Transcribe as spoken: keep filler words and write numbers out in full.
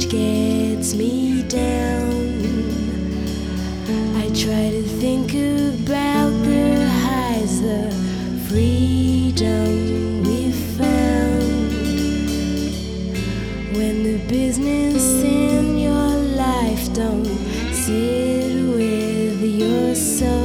change gets me down. I try to think about the highs, the freedom we found. When the business in your life don't sit with your soul,